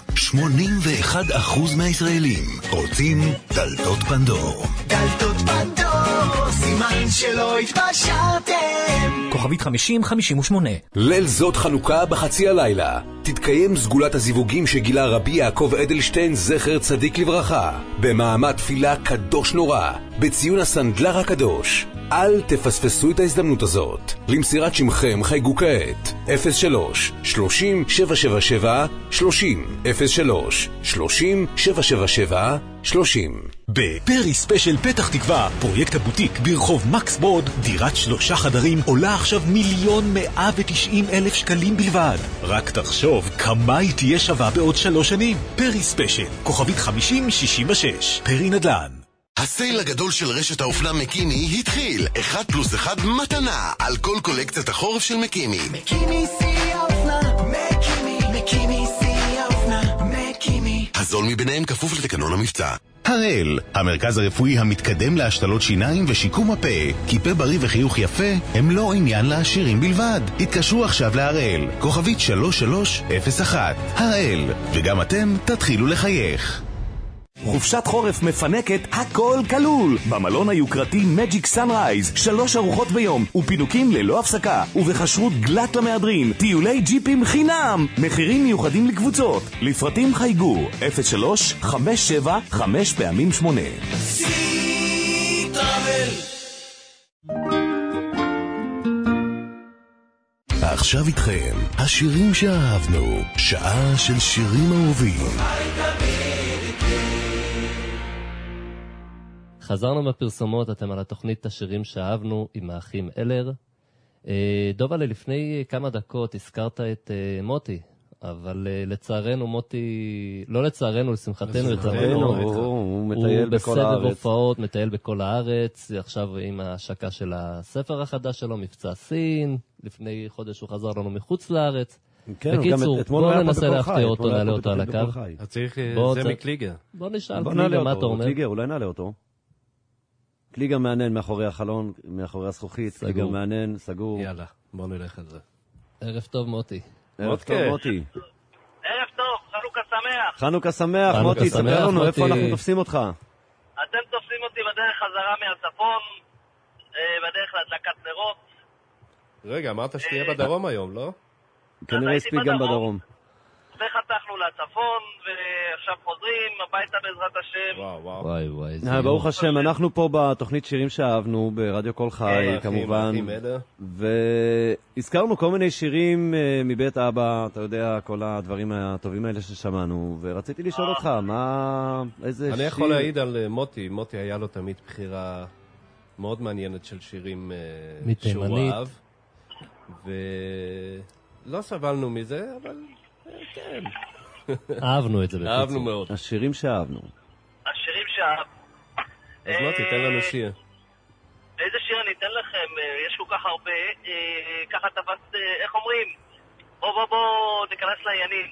Speaker 1: 81% מהישראלים רוצים דלתות פנדור.
Speaker 19: דלתות פנדור, סימן בזמן שלא התפשרתם.
Speaker 20: כוכבית 5058.
Speaker 10: ליל זאת חנוכה בחצי הלילה תתקיים סגולת הזיווגים שגילה רבי יעקב אדלשטיין זכר צדיק לברכה במעמד תפילה קדוש נורא בציון הסנדלר הקדוש. אל תפספסו את ההזדמנות הזאת. למסירת שמכם חייגו כעת 03 30 777 30 03 30 777 30.
Speaker 2: בפרי ספיישל פתח תקווה, פרויקט הבוטיק ברחוב מקס בוד, דירת 3 חדרים עולה עכשיו 1,190,000 שקלים בלבד. רק תחשוב כמה היא תהיה שווה בעוד 3 שנים. פרי ספיישל, כוכבית 5066, פרי נדל"ן.
Speaker 1: הסייל הגדול של רשת האופנה מקימי התחיל. 1+1 מתנה על כל קולקציית החורף של מקימי.
Speaker 19: מקימי שיא האופנה, מקימי שיא האופנה, מקימי.
Speaker 1: הזול מביניהם כפוף לתקנון המבצע. הראל, המרכז הרפואי המתקדם להשתלות שיניים ושיקום הפה. כי פה בריא וחיוך יפה הם לא עניין לעשירים בלבד. התקשרו עכשיו להראל, כוכבית 3301. הראל, וגם אתם תתחילו לחייך.
Speaker 8: חופשת חורף מפנקת, הכל כלול. במלון היוקרתי מג'יק סנרייז, 3 ארוחות ביום ופינוקים ללא הפסקה, ובחשרות גלת למהדרין, טיולי ג'יפים חינם, מחירים מיוחדים לקבוצות. לפרטים חייגו 03-57-5x8.
Speaker 19: סי טראבל.
Speaker 1: עכשיו איתכם, השירים שאהבנו, שעה של שירים אהובים.
Speaker 6: חזרנו מהפרסומות, אתם על התוכנית השירים שאהבנו עם האחים אלר. דובלה, לפני כמה דקות הזכרת את מוטי, אבל לצערנו מוטי, לא לצערנו, לשמחתנו,
Speaker 4: הוא מטייל בכל הארץ.
Speaker 6: הוא בסבב הופעות, מטייל בכל הארץ, עכשיו עם ההשקה של הספר החדש שלו, מבצע סין, לפני חודש הוא חזר לנו מחוץ לארץ. בקיצור, בואו ננסה להפתיע אותו, נעלה אותו על הקו.
Speaker 5: צריך, זה מקליגה.
Speaker 6: בואו נשאל קליגה, מה אתה אומר?
Speaker 4: קליגה, אולי נעלה אותו. קליגה מעניין מאחורי החלון, מאחורי הזכוכית, קליגה מעניין, סגור.
Speaker 5: יאללה, בואו נלך על זה.
Speaker 6: ערב טוב, מוטי.
Speaker 4: ערב טוב, מוטי.
Speaker 3: ערב טוב, חנוכה שמח.
Speaker 4: חנוכה שמח, מוטי, ספר לנו איפה אנחנו תופסים אותך.
Speaker 3: אתם תופסים אותי בדרך חזרה מהצפון, בדרך להדלקת נרות.
Speaker 5: רגע, אמרת שתהיה בדרום היום, לא?
Speaker 4: כנראה הספיק גם בדרום.
Speaker 3: וחתכנו לצפון, ועכשיו חוזרים הביתה בעזרת השם.
Speaker 6: וואי וואי.
Speaker 4: ברוך השם, אנחנו פה בתוכנית שירים שאהבנו, ברדיו קול חי, כמובן. והזכרנו כל מיני שירים מבית אבא, אתה יודע, כל הדברים הטובים האלה ששמענו, ורציתי לשאול אותך, איזה שיר...
Speaker 5: אני יכול להעיד על מוטי, מוטי היה לו תמיד בחירה מאוד מעניינת של שירים שהוא אהב, ולא סבלנו מזה, אבל... כן.
Speaker 6: אהבנו את זה בקיצור.
Speaker 5: אהבנו מאוד.
Speaker 4: השירים שאהבנו.
Speaker 3: השירים שאהב.
Speaker 5: אז מה, תיתן לנו שיר.
Speaker 3: איזה שיר אני אתן לכם? יש כל כך הרבה. ככה תפס, איך אומרים? בוא, תיכנס לעניינים.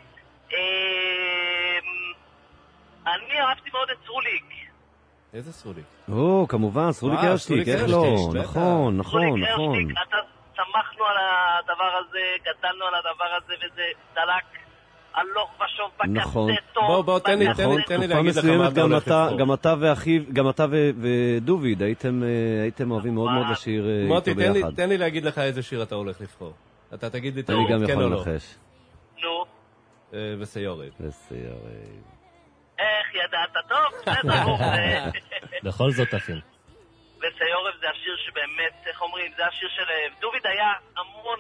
Speaker 3: אני אהבתי מאוד את סרוליק.
Speaker 5: איזה סרוליק?
Speaker 4: כמובן, סרוליק הרשטיק, איך לא? נכון.
Speaker 3: אתה שמחנו על הדבר הזה, גדלנו על הדבר הזה, וזה דלק הלוך ושוב בקסטו.
Speaker 5: בוא, תן לי להגיד לך מה אתה הולך לבחור.
Speaker 4: גם אתה ודוביד, הייתם אוהבים מאוד מאוד לשיר איתו ביחד.
Speaker 5: מוטי, תן לי להגיד לך איזה שיר אתה הולך לבחור. אתה תגיד לי
Speaker 4: אני גם יכול לנחש.
Speaker 3: נו.
Speaker 5: וסיורב.
Speaker 3: איך ידעת טוב?
Speaker 6: בכל זאת אחים.
Speaker 3: וסיורב זה השיר שבאמת, איך אומרים, זה השיר של דוביד היה המון,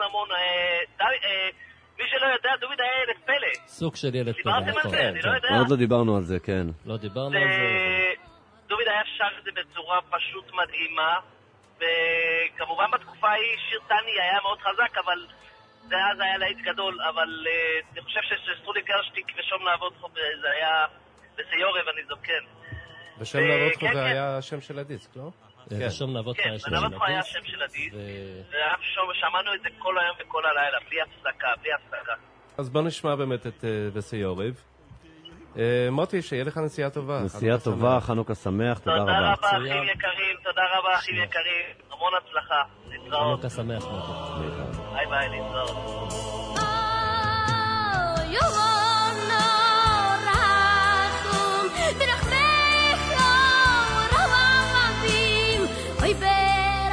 Speaker 3: מי שלא יודע, דוביד היה ילד פלא.
Speaker 6: סוג של ילד פלא.
Speaker 3: דיברתם על זה, אני לא יודע.
Speaker 4: עוד לא דיברנו על זה, כן.
Speaker 6: לא דיברנו על זה.
Speaker 3: דוביד היה שר את זה בצורה פשוט מדהימה, וכמובן בתקופה ההיא שיר טני היה מאוד חזק, אבל זה אז היה להיט גדול, אבל אני חושב שסרוליק הרשטיק ושום לעבוד חוב, זה היה בסיורב, אני זוכן.
Speaker 5: ושם לעבוד חוב זה היה השם של הדיסק, לא?
Speaker 6: ושם נעבוד
Speaker 3: כן, נעבוד חוב היה השם של הדיסק, ושמענו את זה כל היום וכל הלילה, בלי הפסקה.
Speaker 5: אז בוא נשמע באמת את וסיורב. מוטי, שיהיה לך נסיעה טובה.
Speaker 4: נסיעה טובה, חנוכה שמח, תודה רבה.
Speaker 3: תודה רבה אחים יקרים, המון הצלחה. להתראות.
Speaker 6: חנוכה שמח, מוטי.
Speaker 3: ביי, להתראות.
Speaker 9: Oy, ver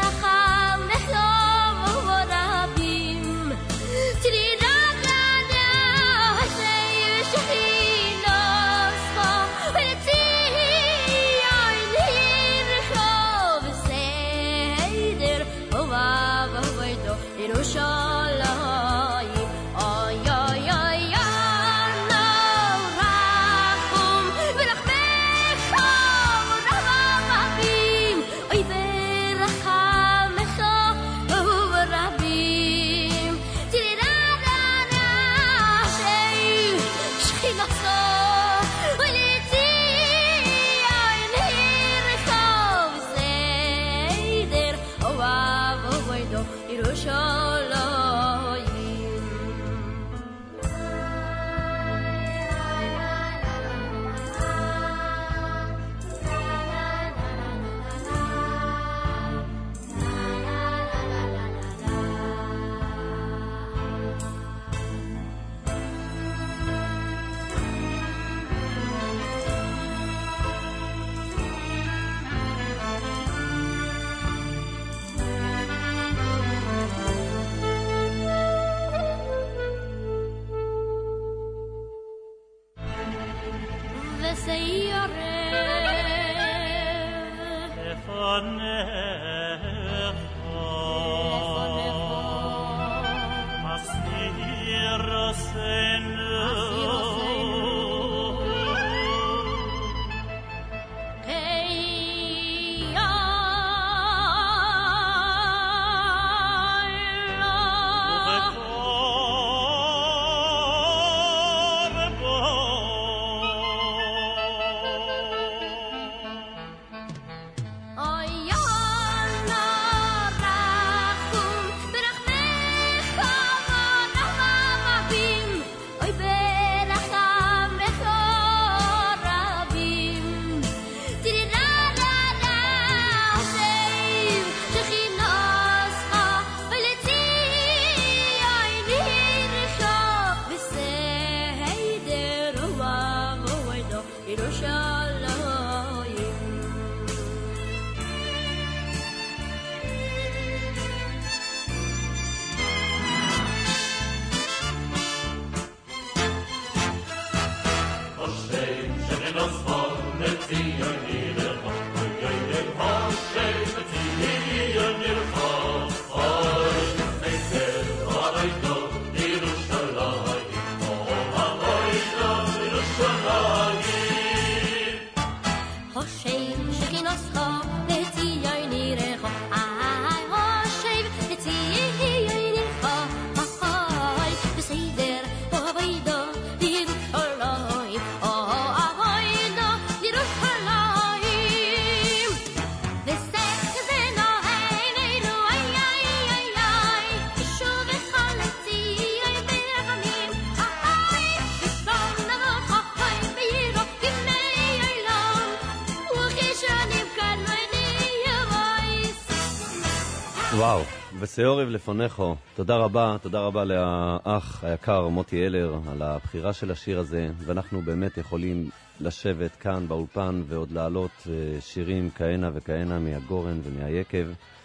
Speaker 4: וואו, וסיוריב לפונכו. תודה רבה לאח היקר מוטי אלר על הבחירה של השיר הזה, ואנחנו באמת יכולים לשבת כאן באולפן ועוד לעלות שירים כהנה וכהנה מהגורן ומהיקב.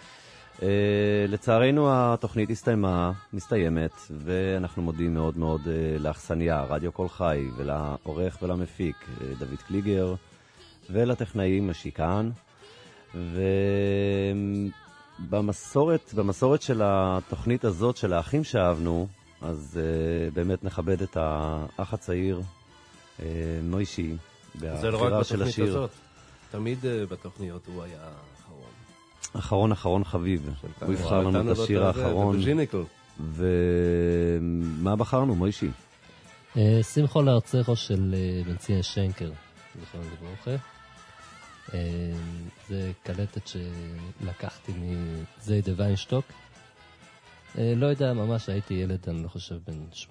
Speaker 4: לצערנו התוכנית מסתיימת, ואנחנו מודים מאוד מאוד לאכסניה, רדיו כל חי, ולעורך ולמפיק דוד קליגר, ולטכנאים משיקן, במסורת של התוכנית הזאת של האחים שאהבנו, אז באמת נכבד את האח הצעיר מוישי בהבחירה של השיר. זה לא רק בתוכנית הזאת,
Speaker 5: תמיד בתוכניות הוא היה האחרון.
Speaker 4: אחרון חביב. הוא יבחר לנו את השיר האחרון. ומה בחרנו, מוישי?
Speaker 6: שמחו לארצךו של בנציון שיינקר, זכרון לברוכה. זה קלטת שלקחתי מזיידה ויינשטוק. לא יודע, ממש הייתי ילד, אני לא חושב, בן 8-9,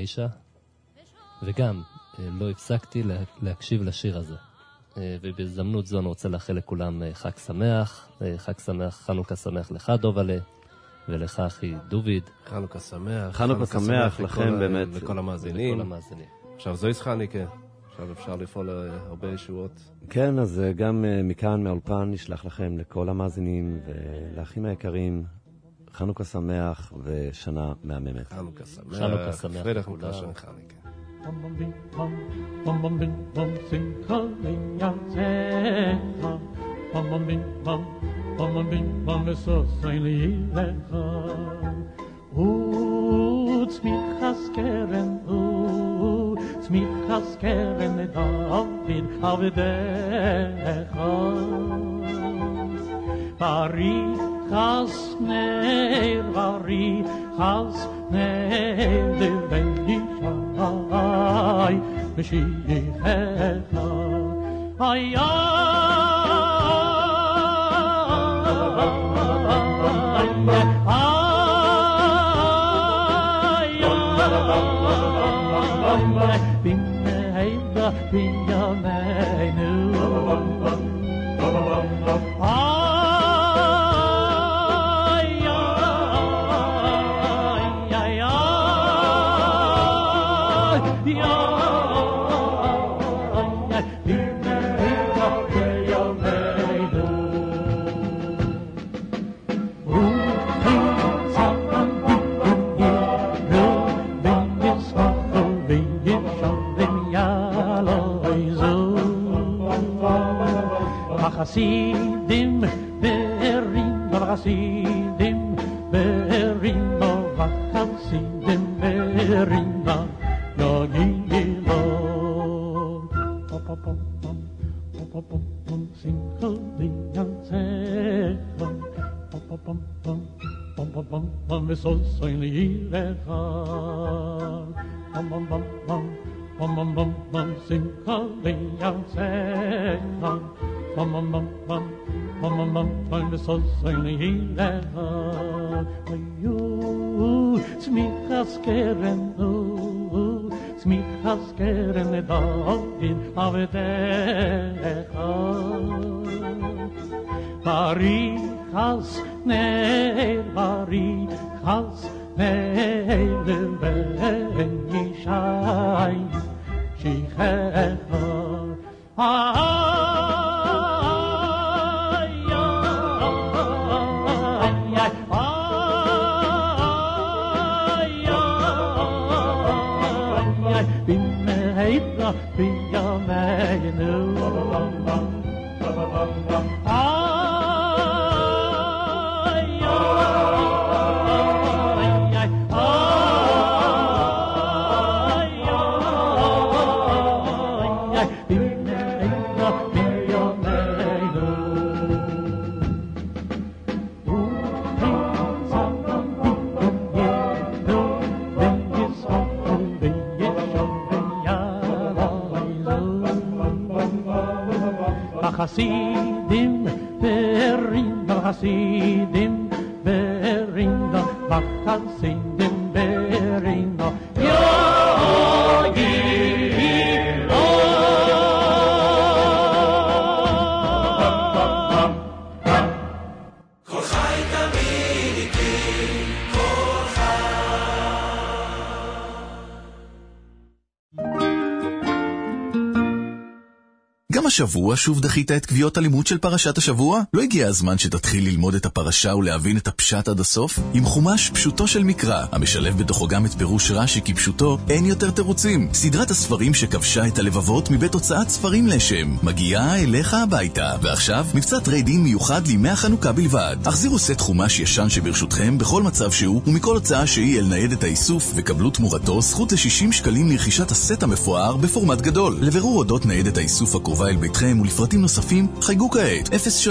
Speaker 6: וגם לא הפסקתי להקשיב לשיר הזה. ובהזדמנות זו אני רוצה לאחל לכולם חג שמח, חנוכה שמח לך דובלה, ולך אחי דוד.
Speaker 5: חנוכה שמח.
Speaker 4: חנוכה שמח לכם באמת.
Speaker 5: לכל המאזינים. עכשיו זויס חניקה. עכשיו אפשר לפעול הרבה ישועות.
Speaker 4: כן, אז גם מכאן מהאולפן נשלח לכם לכל המאזינים ולאחים היקרים חנוכה שמח ושנה מהממת.
Speaker 5: חנוכה שמח.
Speaker 6: חנוכה שמח.
Speaker 5: פרידך מקרשן חניקה.
Speaker 9: צמיחס קרן, צמיחס קרן לדוד עבדך. בריחס נר, בריחס נר, דבן ישי משיחך. איי so בחסידים ברינו בחסידים ברינו בחסידים ברינו נגילה פם פם פם פם פם פם פם שמחתי יצא פם פם פם פם pom pom pom pom וסוסוי לירך pom pom pom pom pom pom pom pom שמחה ליצא pom pom pom pom pom pom pom pom וסוסוי לירך היו צמיחס קרן צמיחס קרן לדין עבדך Barichas neil, barichas neil, ben yishai, shichecha. Ay, ay, ay, b'meira, b'yameinu. בחסידים ברינו בחסידים ברינו בחסידים ברינו
Speaker 19: כל חי תמיד איתי כל
Speaker 21: גם השבוע שוב דחית את קביעות הלימוד של פרשת השבוע? לא הגיע הזמן שתתחיל ללמוד את הפרשה ולהבין את הפשט עד הסוף? עם חומש פשוטו של מקרא, המשלב בתוכו גם את פירוש רש"י כפשוטו, אין יותר תירוצים. סדרת הספרים שכבשה את הלבבות מבית הוצאת ספרים לשם, מגיעה אליך הביתה. ועכשיו, מבצע טריידין מיוחד לימי החנוכה בלבד. החזירו סט חומש ישן שברשותכם בכל מצב שהוא, ומכל הוצאה שהיא אל ניידת האיסוף, וקבלו תמורתו זכות ל-60 שקלים לרכישת הסט המפואר בפורמט גדול. לבירור אודות ניידת האיסוף הקרובה אל ביתכם ולפרטים נוספים, חייגו כעת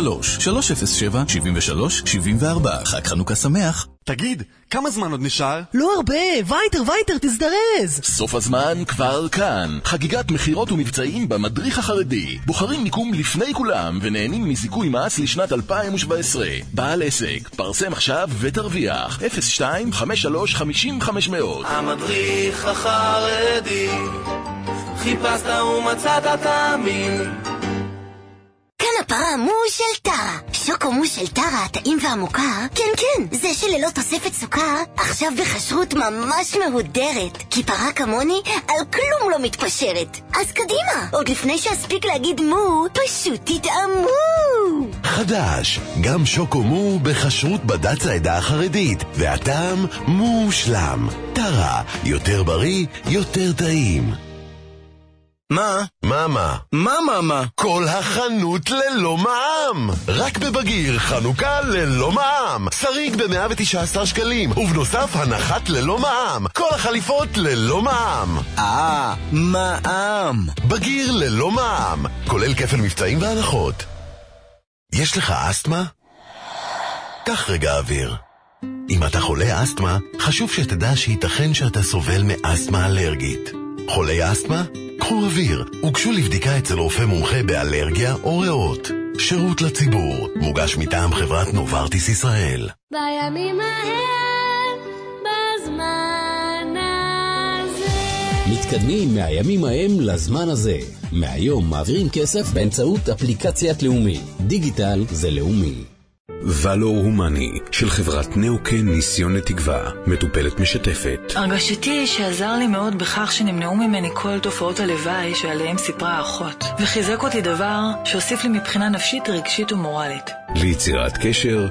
Speaker 21: 03-307-73-74. חג חנוכה שמח.
Speaker 11: תגיד, כמה זמן עוד נשאר?
Speaker 13: לא הרבה, וייטר, תזדרז.
Speaker 21: סוף הזמן כבר כאן. חגיגת מחירות ומבצעים במדריך החרדי. בוחרים מיקום לפני כולם ונהנים מזיכוי מס לשנת 2017. בעל עסק, פרסם עכשיו ותרוויח. 02-53-50-500.
Speaker 19: המדריך החרדי, חיפשת ומצאת תאמין.
Speaker 16: כאן הפרה של טרה. שוקו של טרה, הטעים והמוכר. כן, זה שללא תוספת סוכר, עכשיו בכשרות ממש מהודרת. כי פרה כמוני על כלום לא מתפשרת. אז קדימה, עוד לפני שאספיק להגיד מו, פשוט תתאמו.
Speaker 1: חדש, גם שוקו מו בכשרות בד"ץ העדה החרדית, והטעם מושלם. טרה, יותר בריא, יותר טעים. מה? כל החנות ללא מע"מ. רק בבגיר חנוכה ללא מע"מ. שריג ב-119 שקלים, ובנוסף הנחת ללא מע"מ. כל החליפות ללא מע"מ.
Speaker 21: מע"מ.
Speaker 1: בגיר ללא מע"מ, כולל כפל מבצעים והנחות. יש לך אסתמה? קח רגע אוויר. אם אתה חולה אסתמה, חשוב שתדע שייתכן שאתה סובל מאסתמה אלרגית. חולי אסתמה? קחו אוויר, הוגשו לבדיקה אצל רופא מומחה באלרגיה או ריאות. שירות לציבור, מוגש מטעם חברת נוברטיס ישראל.
Speaker 17: בימים ההם, בזמן הזה.
Speaker 14: מתקדמים מהימים ההם לזמן הזה. מהיום מעבירים כסף באמצעות אפליקציית לאומי. דיגיטל זה לאומי.
Speaker 10: ולור הומני של חברת נאוקן ניסיון לתקווה, מטופלת משתפת.
Speaker 25: הרגשתי שעזר לי מאוד בכך שנמנעו ממני כל תופעות הלוואי שעליהם סיפרה האחות, וחיזק אותי דבר שהוסיף לי מבחינה נפשית, רגשית ומורלית.
Speaker 10: ליצירת קשר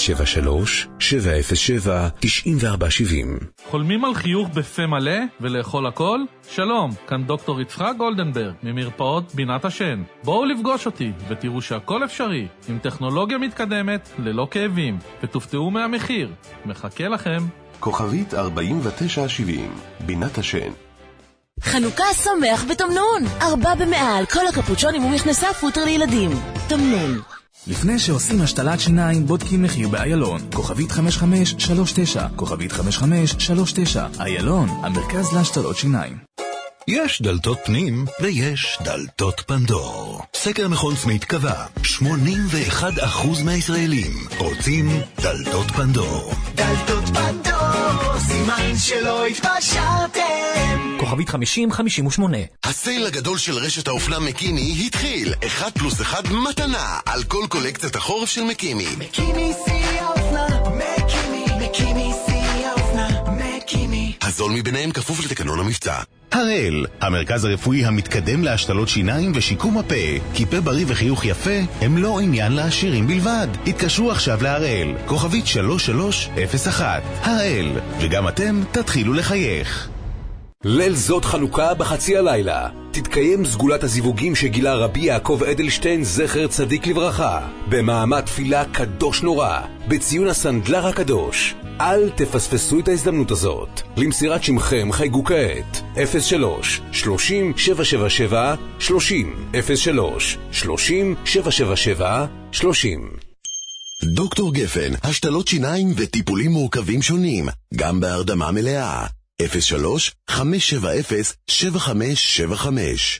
Speaker 10: 073-707-9470.
Speaker 7: חולמים על חיוך בפה מלא ולאכול הכל? שלום, כאן דוקטור יצחק גולדנברג ממרפאות בינת השן. בואו לפגוש אותי ותראו שהכל אפשרי עם טכנולוגיה מתקדמת ללא כאבים, ותופתעו מהמחיר. מחכה לכם.
Speaker 12: כוכבית 4970, בינת השן.
Speaker 13: חנוכה שמח בתמנון. 4 במעל, כל הקפוצ'ונים ומכנסה פוטר לילדים. תמנון.
Speaker 18: לפני שעושים השתלת שיניים, בודקים מחיר באיילון. כוכבית 5539, כוכבית 5539. איילון, המרכז להשתלות שיניים.
Speaker 1: יש דלתות פנים ויש דלתות פנדור. סקר מכון סמית קבע, 81% מהישראלים רוצים דלתות פנדור.
Speaker 19: דלתות פנדור, סימן שלא התפשרתם.
Speaker 20: כוכבית 5058.
Speaker 1: הסייל הגדול של רשת האופנה מקימי התחיל. 1+1 מתנה על כל קולקציית החורף של מקימי.
Speaker 19: מקימי שיא האופנה, מקימי שיא האופנה, מקימי.
Speaker 1: הזול מביניהם כפוף לתקנון המבצע. הראל, המרכז הרפואי המתקדם להשתלות שיניים ושיקום הפה. כי פה בריא וחיוך יפה הם לא עניין לעשירים בלבד. התקשרו עכשיו להראל, כוכבית 3301. הראל, וגם אתם תתחילו לחייך.
Speaker 10: ליל זאת חנוכה בחצי הלילה תתקיים סגולת הזיווגים שגילה רבי יעקב אדלשטיין זכר צדיק לברכה במעמד תפילה קדוש נורא בציון הסנדלר הקדוש. אל תפספסו את ההזדמנות הזאת. למסירת שמכם חייגו כעת 03 30 777 30 03 30 777 30.
Speaker 1: דוקטור גפן, השתלות שיניים וטיפולים מורכבים שונים, גם בהרדמה מלאה. 03 570 7575.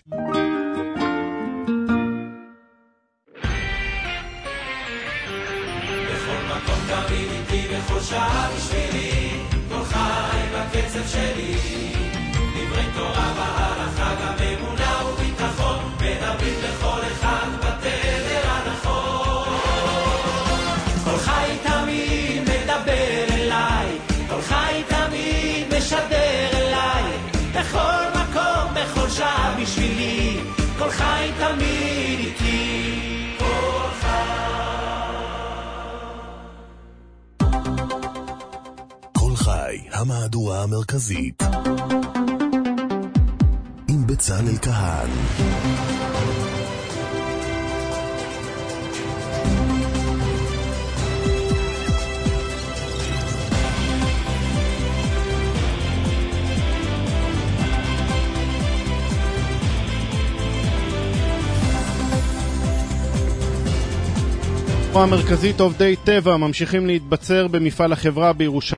Speaker 19: בכל מקום תמיד איתי בכל שעה בשבילי כל חי בקצב שלי דברי תורה בהלכה גם אמונה וביטחון מדברים לכל אחד בתדר הנכון כל חי תמיד מדבר אליי כל חי תמיד משדר אליי בכל מקום בכל שעה בשבילי כל חי תמיד איתי כל
Speaker 1: חי, המהדורה המרכזית עם בצלאל כהן.
Speaker 15: המרכזית עובדי טבע ממשיכים להתבצר במפעל החברה בירושלים.